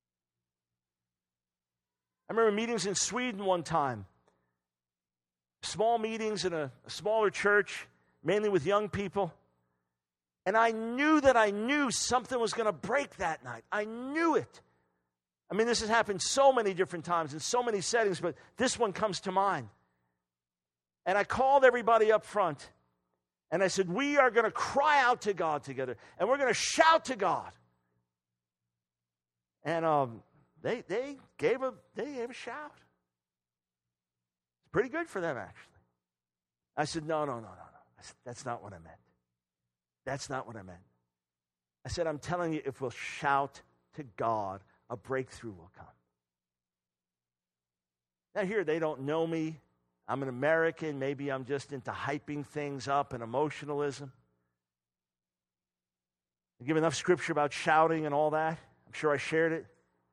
I remember meetings in Sweden one time. Small meetings in a smaller church, mainly with young people. And I knew something was going to break that night. I knew it. I mean, this has happened so many different times in so many settings, but this one comes to mind. And I called everybody up front, and I said, we are going to cry out to God together, and we're going to shout to God. And they gave a shout. It's pretty good for them, actually. I said, no. I said, that's not what I meant. That's not what I meant. I said, I'm telling you, if we'll shout to God, a breakthrough will come. Now here, they don't know me. I'm an American. Maybe I'm just into hyping things up and emotionalism. I give enough scripture about shouting and all that. I'm sure I shared it.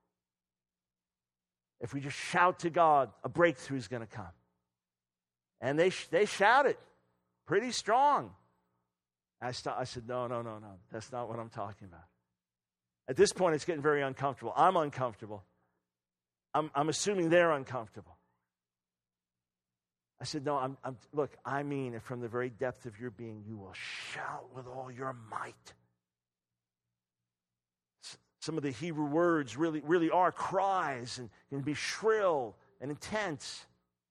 If we just shout to God, a breakthrough is going to come. And they shouted pretty strong. I said, no. That's not what I'm talking about. At this point, it's getting very uncomfortable. I'm uncomfortable. I'm assuming they're uncomfortable. I said, no, look, I mean if from the very depth of your being, you will shout with all your might. Some of the Hebrew words really are cries and can be shrill and intense.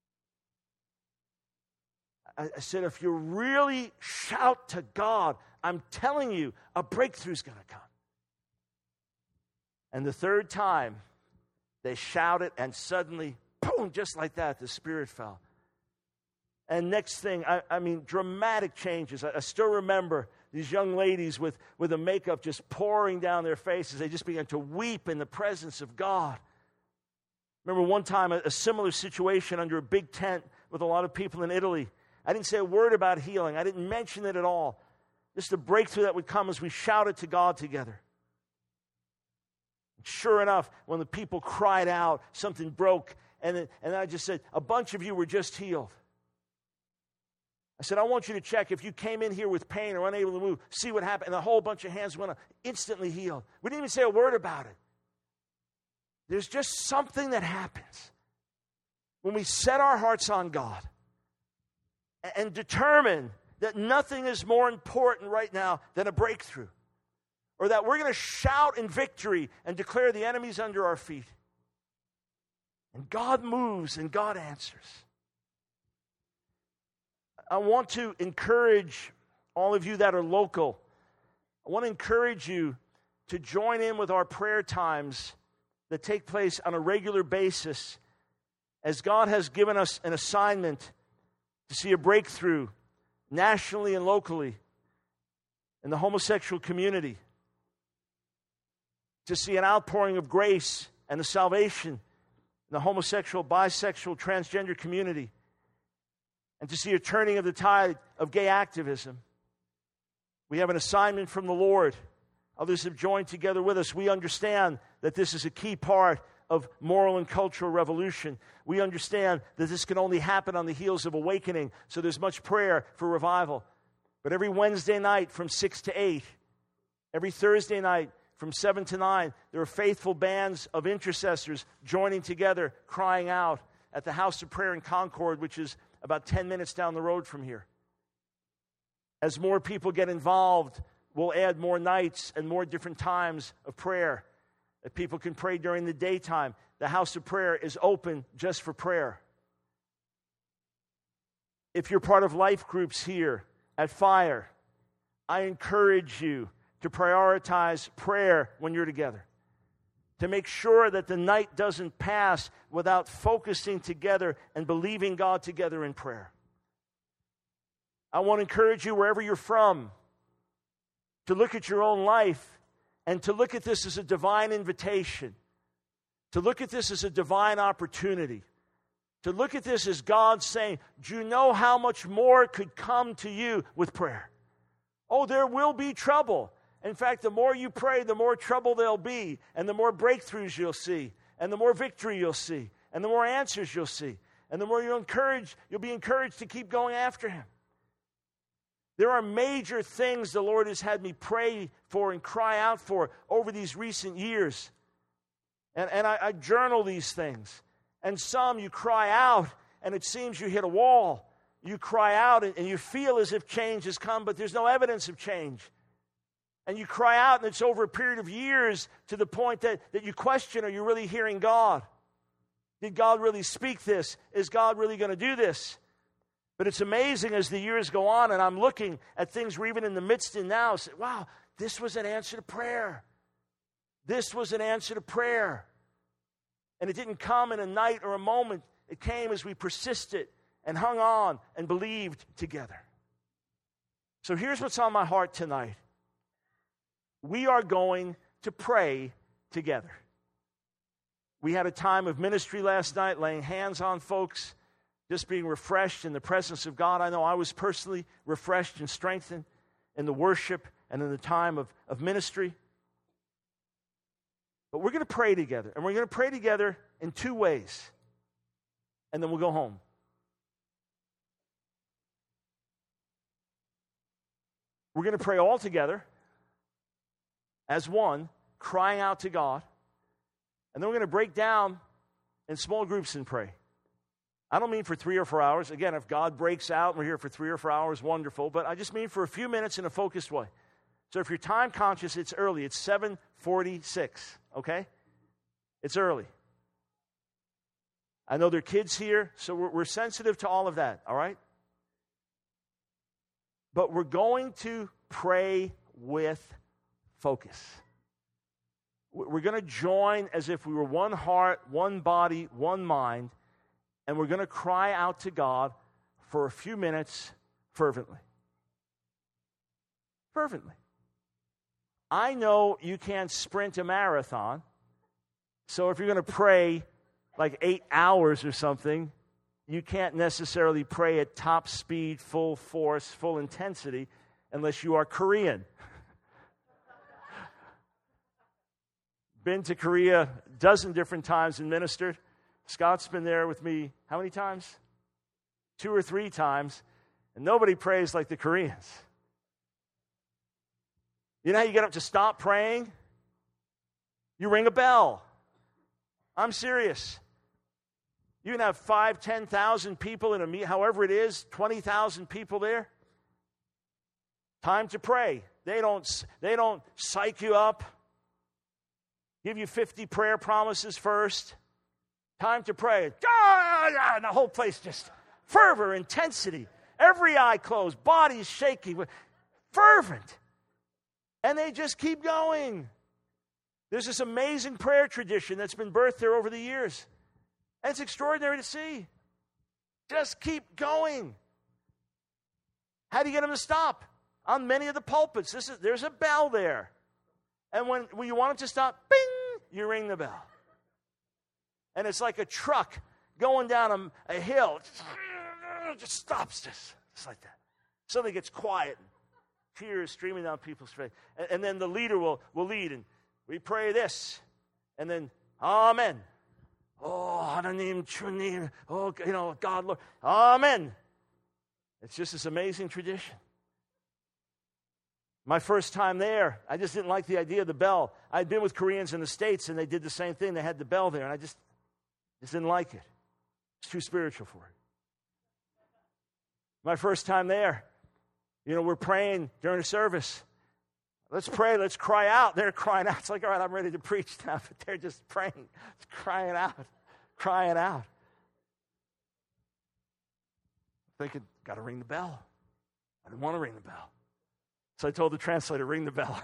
I said, if you really shout to God, I'm telling you, a breakthrough's going to come. And the third time, they shouted, and suddenly, boom, just like that, the Spirit fell. And next thing, I mean, dramatic changes. I still remember these young ladies with the makeup just pouring down their faces. They just began to weep in the presence of God. Remember one time, a similar situation under a big tent with a lot of people in Italy. I didn't say a word about healing. I didn't mention it at all. Just the breakthrough that would come as we shouted to God together. Sure enough, when the people cried out, something broke. And I just said, a bunch of you were just healed. I said, I want you to check if you came in here with pain or unable to move, see what happened. And a whole bunch of hands went up, instantly healed. We didn't even say a word about it. There's just something that happens when we set our hearts on God and determine that nothing is more important right now than a breakthrough, or that we're going to shout in victory and declare the enemy's under our feet. And God moves and God answers. I want to encourage all of you that are local. I want to encourage you to join in with our prayer times that take place on a regular basis, as God has given us an assignment to see a breakthrough nationally and locally in the homosexual community, to see an outpouring of grace and the salvation in the homosexual, bisexual, transgender community, and to see a turning of the tide of gay activism. We have an assignment from the Lord. Others have joined together with us. We understand that this is a key part of moral and cultural revolution. We understand that this can only happen on the heels of awakening, so there's much prayer for revival. But every Wednesday night from 6 to 8, every Thursday night from 7 to 9, there are faithful bands of intercessors joining together, crying out at the House of Prayer in Concord, which is about 10 minutes down the road from here. As more people get involved, we'll add more nights and more different times of prayer. That people can pray during the daytime. The House of Prayer is open just for prayer. If you're part of life groups here at Fire, I encourage you to prioritize prayer when you're together, to make sure that the night doesn't pass without focusing together and believing God together in prayer. I want to encourage you, wherever you're from, to look at your own life and to look at this as a divine invitation, to look at this as a divine opportunity, to look at this as God saying, do you know how much more could come to you with prayer? Oh, there will be trouble. In fact, the more you pray, the more trouble there'll be, and the more breakthroughs you'll see, and the more victory you'll see, and the more answers you'll see, and the more you'll be encouraged to keep going after Him. There are major things the Lord has had me pray for and cry out for over these recent years. And I journal these things. And some you cry out, and it seems you hit a wall. You cry out, and you feel as if change has come, but there's no evidence of change. And you cry out, and it's over a period of years to the point that you question, are you really hearing God? Did God really speak this? Is God really going to do this? But it's amazing as the years go on, and I'm looking at things we're even in the midst of now, say, wow, this was an answer to prayer. This was an answer to prayer. And it didn't come in a night or a moment. It came as we persisted and hung on and believed together. So here's what's on my heart tonight. We are going to pray together. We had a time of ministry last night, laying hands on folks, just being refreshed in the presence of God. I know I was personally refreshed and strengthened in the worship and in the time of ministry. But we're going to pray together. And we're going to pray together in two ways. And then we'll go home. We're going to pray all together as one, crying out to God. And then we're going to break down in small groups and pray. I don't mean for 3 or 4 hours. Again, if God breaks out and we're here for 3 or 4 hours, wonderful. But I just mean for a few minutes in a focused way. So if you're time conscious, it's early. It's 7:46, okay? It's early. I know there are kids here, so we're sensitive to all of that, all right? But we're going to pray with focus. We're going to join as if we were one heart, one body, one mind, and we're going to cry out to God for a few minutes fervently. Fervently. I know you can't sprint a marathon, so if you're going to pray like 8 hours or something, you can't necessarily pray at top speed, full force, full intensity, unless you are Korean. Been to Korea a dozen different times and ministered. Scott's been there with me how many times? 2 or 3 times. And nobody prays like the Koreans. You know how you get up to stop praying? You ring a bell. I'm serious. You can have 5,000, 10,000 people in a meeting, however it is, 20,000 people there. Time to pray. They don't psych you up. Give you 50 prayer promises first. Time to pray. And the whole place just fervor, intensity. Every eye closed, bodies shaking, fervent. And they just keep going. There's this amazing prayer tradition that's been birthed there over the years. And it's extraordinary to see. Just keep going. How do you get them to stop? On many of the pulpits, there's a bell there. And when you want them to stop, bing, you ring the bell. And it's like a truck going down a hill. It just stops just like that. Suddenly it gets quiet. Tears streaming down people's face. And then the leader will lead. And we pray this. And then, Amen. Oh, Hananim, Chunim. Oh, God, Lord. Amen. It's just this amazing tradition. My first time there, I just didn't like the idea of the bell. I'd been with Koreans in the States, and they did the same thing. They had the bell there, and I just didn't like it. It's too spiritual for it. My first time there, we're praying during a service. Let's pray, let's cry out. They're crying out. It's like, all right, I'm ready to preach now, but they're just praying, it's crying out. Thinking, got to ring the bell. I didn't want to ring the bell. So I told the translator, ring the bell.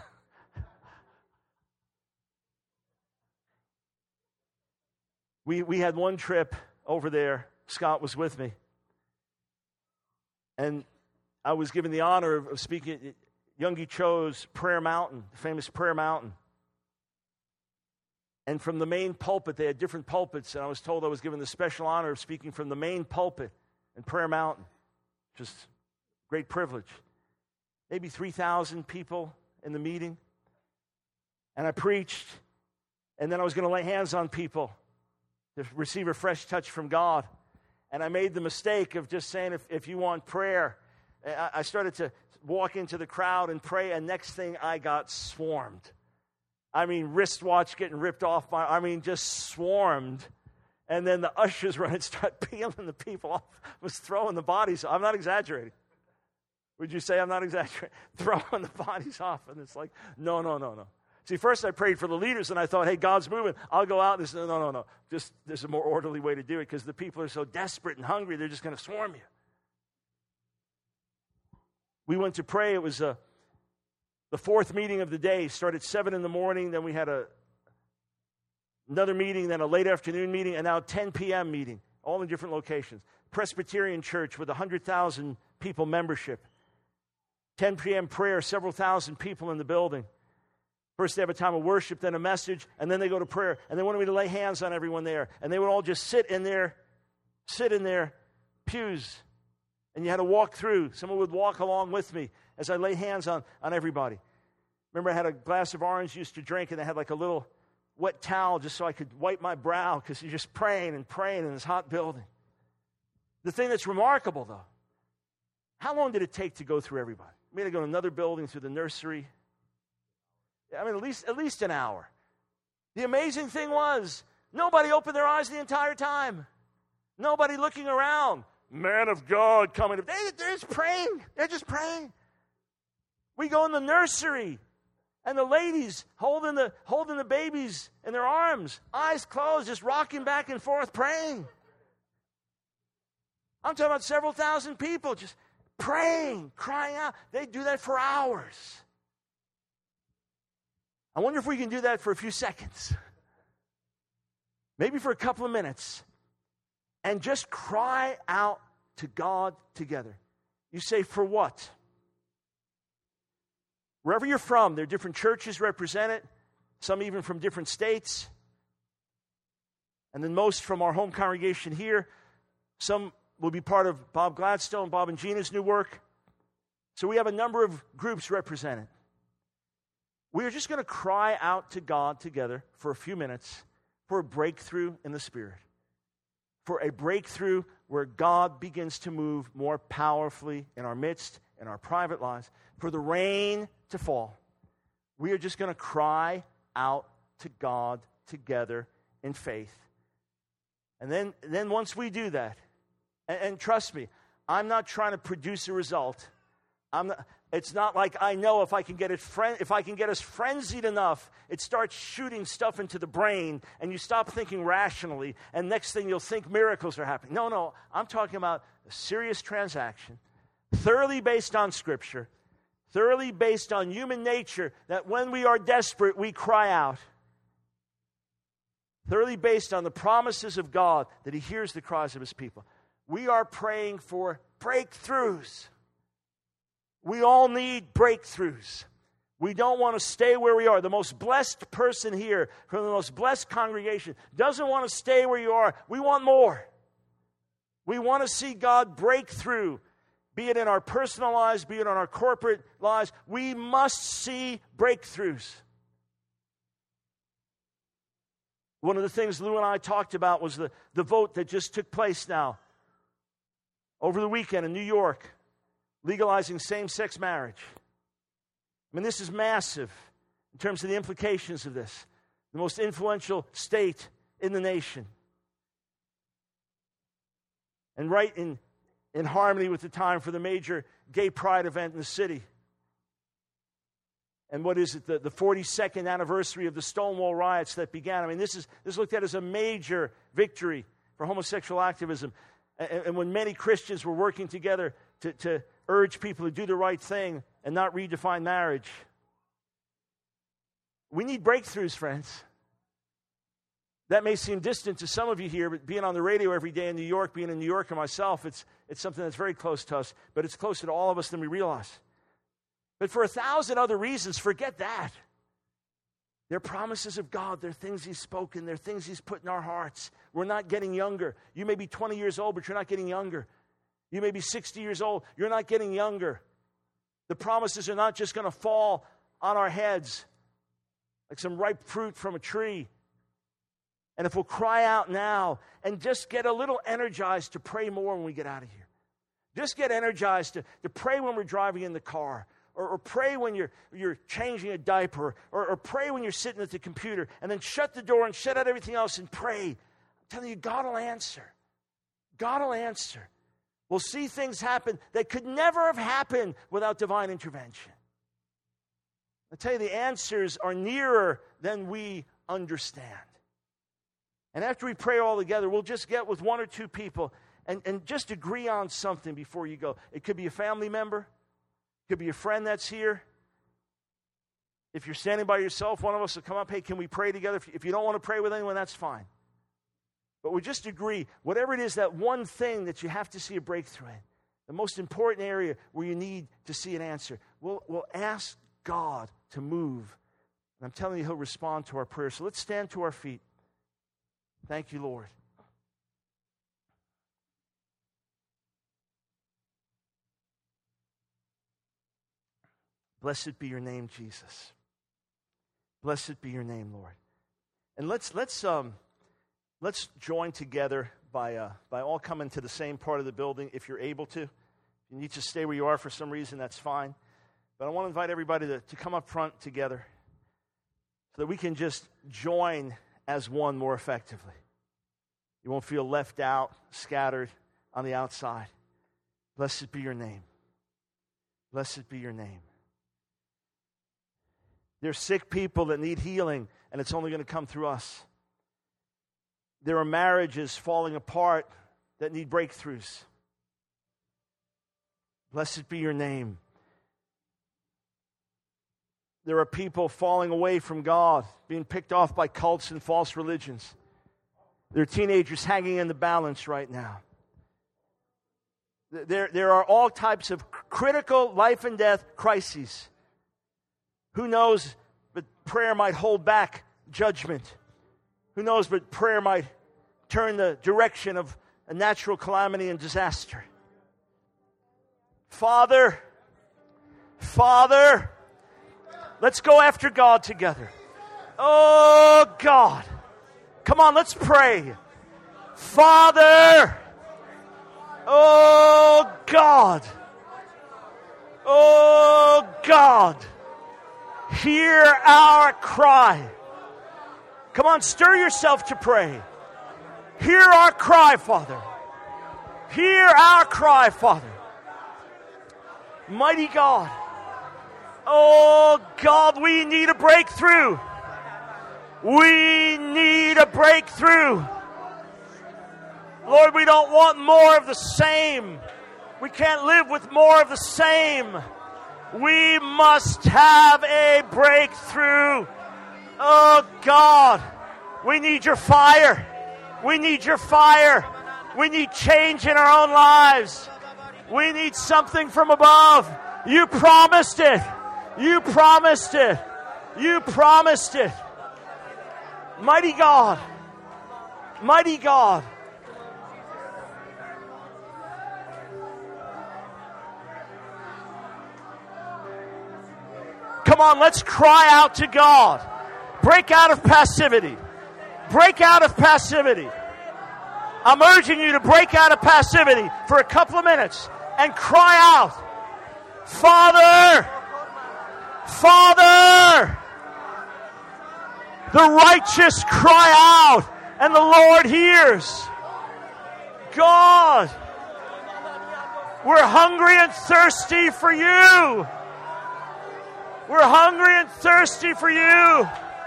We had one trip over there. Scott was with me. And I was given the honor of speaking at Youngie Cho's Prayer Mountain, the famous Prayer Mountain. And from the main pulpit, they had different pulpits, and I was told I was given the special honor of speaking from the main pulpit in Prayer Mountain. Just great privilege. Maybe 3,000 people in the meeting. And I preached, and then I was going to lay hands on people to receive a fresh touch from God. And I made the mistake of just saying, if you want prayer, I started to walk into the crowd and pray, and next thing I got swarmed. I mean, wristwatch getting ripped off just swarmed. And then the ushers run and start peeling the people off, was throwing the bodies. I'm not exaggerating. Would you say I'm not exaggerating? Throwing the bodies off, and it's like, no. See, first I prayed for the leaders, and I thought, hey, God's moving. I'll go out. And said, no. Just there's a more orderly way to do it, because the people are so desperate and hungry, they're just going to swarm you. We went to pray. It was the fourth meeting of the day. Started 7 a.m. Then we had another meeting, then a late afternoon meeting, and now a 10 p.m. meeting, all in different locations. Presbyterian Church with 100,000 people membership. 10 p.m. prayer, several thousand people in the building. First they have a time of worship, then a message, and then they go to prayer. And they wanted me to lay hands on everyone there. And they would all just sit in their pews. And you had to walk through. Someone would walk along with me as I lay hands on everybody. Remember, I had a glass of orange juice to drink, and I had like a little wet towel just so I could wipe my brow, because you're just praying in this hot building. The thing that's remarkable, though, how long did it take to go through everybody? We had to go to another building, through the nursery. I mean, at least an hour. The amazing thing was, nobody opened their eyes the entire time. Nobody looking around. Man of God coming. They're just praying. They're just praying. We go in the nursery, and the ladies holding the babies in their arms, eyes closed, just rocking back and forth, praying. I'm talking about several thousand people just praying, crying out. They do that for hours. I wonder if we can do that for a few seconds. Maybe for a couple of minutes. And just cry out to God together. You say, for what? Wherever you're from, there are different churches represented, some even from different states. And then most from our home congregation here. Some will be part of Bob Gladstone, Bob and Gina's new work. So we have a number of groups represented. We are just going to cry out to God together for a few minutes for a breakthrough in the Spirit. For a breakthrough where God begins to move more powerfully in our midst, in our private lives. For the rain to fall. We are just going to cry out to God together in faith. And then once we do that, and trust me, I'm not trying to produce a result. It's not like I know if I can get us frenzied enough, it starts shooting stuff into the brain, and you stop thinking rationally, and next thing you'll think miracles are happening. No, I'm talking about a serious transaction, thoroughly based on Scripture, thoroughly based on human nature, that when we are desperate, we cry out. Thoroughly based on the promises of God, that He hears the cries of His people. We are praying for breakthroughs. We all need breakthroughs. We don't want to stay where we are. The most blessed person here from the most blessed congregation doesn't want to stay where you are. We want more. We want to see God break through, be it in our personal lives, be it in our corporate lives. We must see breakthroughs. One of the things Lou and I talked about was the vote that just took place now over the weekend in New York, legalizing same-sex marriage. I mean, this is massive in terms of the implications of this. The most influential state in the nation. And right in harmony with the time for the major gay pride event in the city. And what is it, the 42nd anniversary of the Stonewall riots that began. I mean, this is looked at as a major victory for homosexual activism. And when many Christians were working together to urge people to do the right thing and not redefine marriage. We need breakthroughs, friends. That may seem distant to some of you here, but being on the radio every day in New York, being a New Yorker myself, it's something that's very close to us, but it's closer to all of us than we realize. But for 1,000 other reasons, forget that. They're promises of God. They're things He's spoken. They're things He's put in our hearts. We're not getting younger. You may be 20 years old, but you're not getting younger. You may be 60 years old. You're not getting younger. The promises are not just going to fall on our heads like some ripe fruit from a tree. And if we'll cry out now and just get a little energized to pray more when we get out of here. Just get energized to pray when we're driving in the car. Or pray when you're changing a diaper, or pray when you're sitting at the computer, and then shut the door and shut out everything else and pray. I'm telling you, God will answer. God will answer. We'll see things happen that could never have happened without divine intervention. I tell you, the answers are nearer than we understand. And after we pray all together, we'll just get with one or two people and just agree on something before you go. It could be a family member. Could be a friend that's here. If you're standing by yourself, one of us will come up, hey, can we pray together? If you don't want to pray with anyone, that's fine. But we just agree, whatever it is, that one thing that you have to see a breakthrough in, the most important area where you need to see an answer, we'll ask God to move. And I'm telling you, He'll respond to our prayers. So let's stand to our feet. Thank you, Lord. Blessed be your name, Jesus. Blessed be your name, Lord. And let's join together by all coming to the same part of the building if you're able to. If you need to stay where you are for some reason, that's fine. But I want to invite everybody to come up front together so that we can just join as one more effectively. You won't feel left out, scattered on the outside. Blessed be your name. Blessed be your name. There's sick people that need healing, and it's only going to come through us. There are marriages falling apart that need breakthroughs. Blessed be your name. There are people falling away from God, being picked off by cults and false religions. There are teenagers hanging in the balance right now. There are all types of critical life and death crises. Who knows, but prayer might hold back judgment. Who knows, but prayer might turn the direction of a natural calamity and disaster. Father, let's go after God together. Oh, God. Come on, let's pray. Father, oh, God. Oh, God. Hear our cry. Come on, stir yourself to pray. Hear our cry, Father. Hear our cry, Father. Mighty God. Oh, God, we need a breakthrough. We need a breakthrough. Lord, we don't want more of the same. We can't live with more of the same. We must have a breakthrough. Oh, God, we need your fire. We need your fire. We need change in our own lives. We need something from above. You promised it. You promised it. You promised it. Mighty God. Mighty God. Come on, let's cry out to God. Break out of passivity. Break out of passivity. I'm urging you to break out of passivity for a couple of minutes and cry out, Father, Father. The righteous cry out, and the Lord hears. God, we're hungry and thirsty for you. We're hungry and thirsty for you.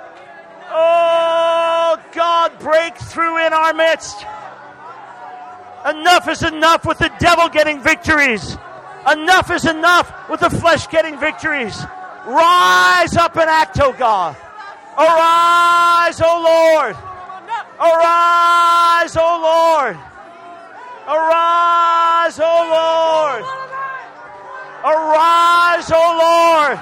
Oh, God, break through in our midst. Enough is enough with the devil getting victories. Enough is enough with the flesh getting victories. Rise up and act, oh God. Arise, O Lord. Arise, O Lord. Arise, O Lord. Arise, O Lord.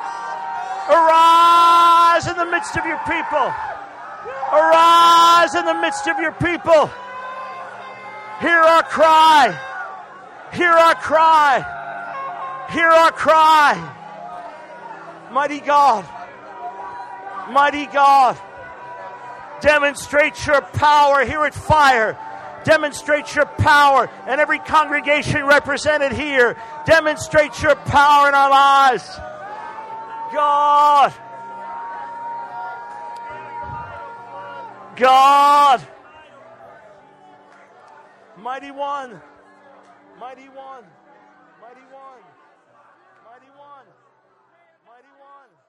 Arise in the midst of your people. Arise in the midst of your people. Hear our cry. Hear our cry. Hear our cry. Mighty God. Mighty God. Demonstrate your power here at Fire. Demonstrate your power. And every congregation represented here, demonstrate your power in our lives. God. God. Mighty One. Mighty One. Mighty One. Mighty One. Mighty One.